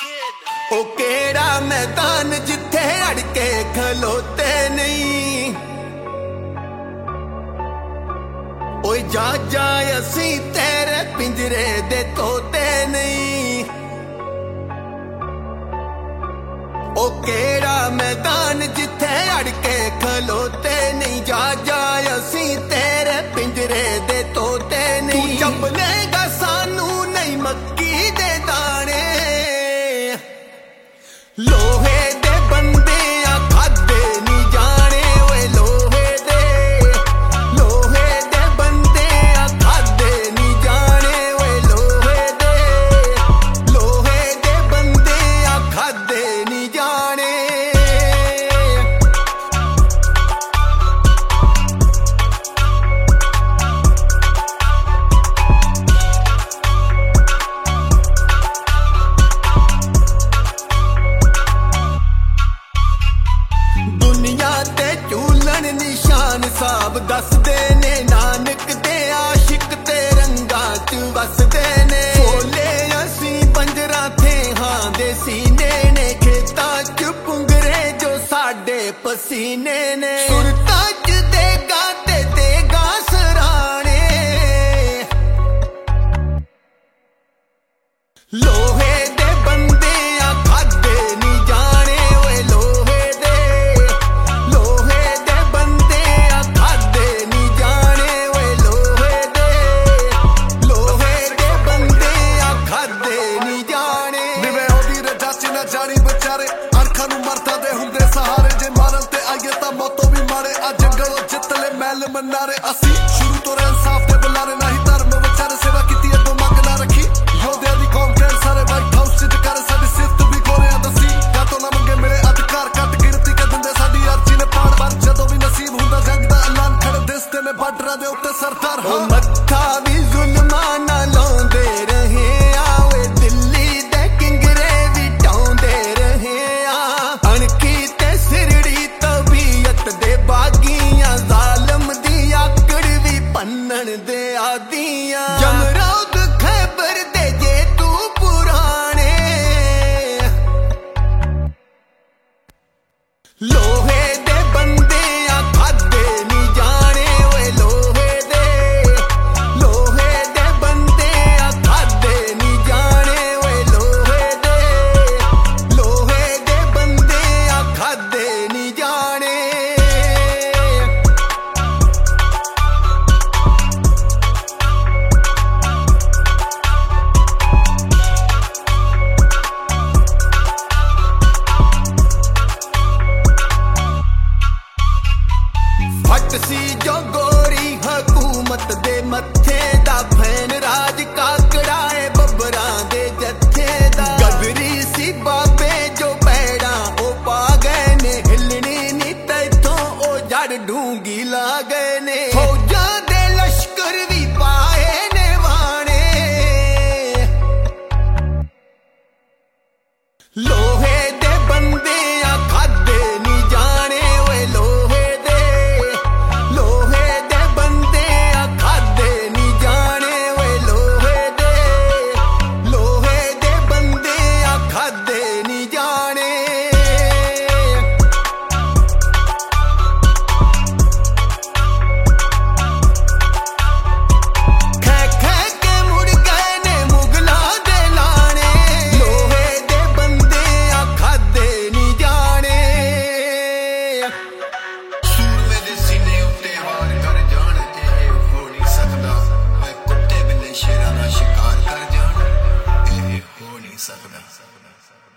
ਉਹ ਕਿਹੜਾ ਮੈਦਾਨ ਜਿੱਥੇ ਅੜ ਕੇ ਖਲੋਤੇ ਨਹੀਂ। ਓਏ ਜਾ ਜਾ ਅਸੀਂ ਤੇਰੇ ਪਿੰਜਰੇ ਦੇ ਤੋਤੇ ਨਹੀਂ। ਉਹ ਕਿਹੜਾ ਮੈਦਾਨ ਜਿੱਥੇ ਅੜ ਕੇ ਖਲੋਤੇ ਨਹੀਂ। ਜਾ ਜਾ ਅਸੀਂ ਤੇਰੇ ਪਿੰਜਰੇ ਦੇ ਤੋਤੇ ਨਹੀਂ। ਤੂੰ ਚੱਬਲੇਗਾ ਸਾਨੂੰ ਨਹੀਂ ਮੱਕੀ ਦੇ ਦਾਣੇ। ਲੋਹੇ ਦੇ ਬੰਦੇ ਆ ਖਾਦੇ ਨਹੀਂ ਜਾਣੇ। ਓਏ ਲੋਹੇ ਦੇ ਬੰਦੇ ਆ ਖਾਦੇ ਨਹੀਂ ਜਾਣੇ। ਓਏ ਲੋਹੇ ਦੇ ਬੰਦੇ ਆ ਖਾਦੇ ਨਹੀਂ ਜਾਣੇ। ਨਿਸ਼ਾਨ ਸਾਬ ਦੱਸਦੇ ਨੇ ਨਾਨਕ ਦੇ ਆਸ਼ਿਕ ਤੇ ਰੰਗਾਂ ਚ ਵਸਦੇ ਨੇ। ਫੋਲੇ ਅਸੀਂ ਪੰਜਰਾਂ ਥੇਹਾਂ ਦੇ ਸੀਨੇ ਨੇ। ਖੇਤਾਂ ਚ ਪੁੰਗਰੇ ਜੋ ਸਾਡੇ ਪਸੀਨੇ ਨੇ। ਸੁਰਤਾਂ ਚ ਦੇਗਾ ਤੇ ਦੇਗਾ ਸਰਾਣੇ। ਲੋਹੇ ਦੇ ਬੰਦੇ ਆ ਖਾਦੇ ਨਹੀਂ ਜਾਣੇ। ਓਏ ਲੋਹੇ ਦੇ ਬੰਦੇ ਆ ਖਾਦੇ ਨਹੀਂ ਜਾਣੇ। ਓਏ ਲੋਹੇ ਦੇ ਬੰਦੇ ਆ ਖਾਦੇ ਨਹੀਂ ਜਾਣੇ। ਨਿਵੇਂ ਉਹਦੀ ਰਜਾ ਚ ਨਾ ਜਾਣੀ ਵਿਚਾਰੇ। ਅਣਖਾਂ ਨੂੰ ਮਰਦਾ ਦੇ ਹੁੰਦੇ ਸਹਾਰੇ। ਜੇ ਮਾਰਨ ਤੇ ਆਈਏ ਤਾਂ ਮੌਤੋਂ ਵੀ ਮਾਰੇ। ਆ ਜੰਗਲੋਂ ਜਿੱਤ ਲੈ ਮਹਿਲ ਮਨਾਰੇ। ਅਸੀਂ ਸ਼ੁਰੂ ਤੋਂ ਇਨਸਾਫ ਦੇ ਬੁਲਾਰੇ। ਨਹੀਂ ਧਰਮ ਵਿਚਾਰੇ ਸੇਵਾ ਕੀਤੀ ਅੱਗੋਂ ਮੰਗ ਨਾ ਰੱਖੀ। ਯੋਧਿਆਂ ਦੀ ਕੌਮ ਕਹਿਣ ਸਾਰੇ ਵਾਈਟ ਹਾਊਸ ਚ ਜਕਾਰੇ। ਸਾਡੀ ਸਿਫਤ ਵੀ ਗੋਰਿਆਂ ਦੱਸੀ। ਜਾਂ ਤੋਂ ਨਾ ਮੰਗੇ ਮਿਲੇ ਅਧਿਕਾਰ ਘੱਟ ਗਿਣਤੀ ਕਰ ਦਿੰਦੇ ਸਾਡੀ ਅਰਜ਼ੀ ਨੇ ਪਾੜ। ਪਰ ਜਦੋਂ ਵੀ ਨਸੀਬ ਹੁੰਦਾ ਜੰਗ ਦਾ ਐਲਾਨ ਖੜੇ ਦਿਸਦੇ ਨੇ ਬਾਰਡਰਾਂ ਦੇ ਉੱਤੇ ਸਰਦਾਰ। ਉਹ ਮੱਥਾ ਵੀ ਜ਼ੁਲਮਾਂ ਨਾਲ ਲਾਉਂਦੇ ਰਹੇ ਆ। ਓਏ ਦਿੱਲੀ ਦੇ ਕਿੰਗਰੇ ਵੀ ਢਾਉਂਦੇ ਰਹੇ ਆ। ਅਣਖੀ ਤੇ ਸਿਰੜੀ ਤਬੀਅਤ ਦੇ ਬਾਗੀਆਂ। ਜ਼ਾਲਮ ਦੀ ਆਕੜ ਵੀ ਭੰਨਣ ਦੇ ਆਦੀਆਂ। ਜਮਰੌਦ ਖੈਬਰ ਦੇ ਜੇ ਤੂੰ ਪੁਰਾਣੇ। ਲੋਹੇ ਦੇ ਬੰਦੇ ਆ ਖਾਦੇ ਨਹੀਂ ਜਾਣੇ। ਓਏ ਲੋਹੇ ਦੇ ਬੰਦੇ ਆ ਖਾਦੇ ਨਹੀਂ ਜਾਣੇ। ਓਏ ਲੋਹੇ ਦੇ ਬੰਦੇ ਆ ਖਾਦੇ ਨਹੀਂ ਜਾਣੇ। ਫਟ ਸੀ ਜੋ ਗੋਰੀ ਹਕੂਮਤ ਦੇ ਮੱਥੇ ਦਾ। ਫੈਨ ਰਾਜ ਕਾਕੜਾ ਏ ਬੱਬਰਾਂ ਦੇ ਜੱਥੇ ਦਾ। ਗਦਰੀ ਸੀ ਬਾਬੇ ਜੋ ਪੈੜਾਂ ਉਹ ਪਾ ਗਏ ਨੇ। ਹਿੱਲਣੀ ਨੀ ਤੈਥੋਂ ਉਹ ਜੜ ਡੂੰਗੀ ਲਾ ਗਏ ਨੇ। ਫੌਜਾਂ ਦੇ ਲਸ਼ਕਰ ਵੀ ਪਾਏ ਨੇ ਵਾਣੇ। ਲੋਹੇ ਦੇ ਬੰਦੇ ਆ ਖਾਦੇ ਨਹੀਂ ਜਾਣੇ। ਓਏ ਲੋਹੇ ਦੇ ਬੰਦੇ ਆ ਖਾਦੇ ਨਹੀਂ ਜਾਣੇ। ਓਏ ਲੋਹੇ ਦੇ ਬੰਦੇ ਆ ਖਾਦੇ ਨਹੀਂ ਜਾਣੇ। ਖੈ ਖੈ ਕੇ ਮੁੜ ਗਏ ਨੇ ਮੁਗਲਾਂ ਦੇ ਲਾਣੇ। ਲੋਹੇ ਦੇ ਬੰਦੇ ਆ ਖਾਦੇ ਨਹੀਂ ਜਾਣੇ। ਸੂਰਮੇ ਦੇ ਸੀਨੇ ਉੱਤੇ ਵਾਰ ਕਰ ਜਾਣ ਤੇ ਇਹ ਹੋ ਨਹੀਂ ਸਕਦਾ। ਓਏ ਕੁੱਤੇ ਬਿੱਲੇ ਸ਼ੇਰਾਂ ਦਾ ਸ਼ਿਕਾਰ ਕਰ ਜਾਣ ਇਹ ਹੋ ਨਹੀਂ ਸਕਦਾ।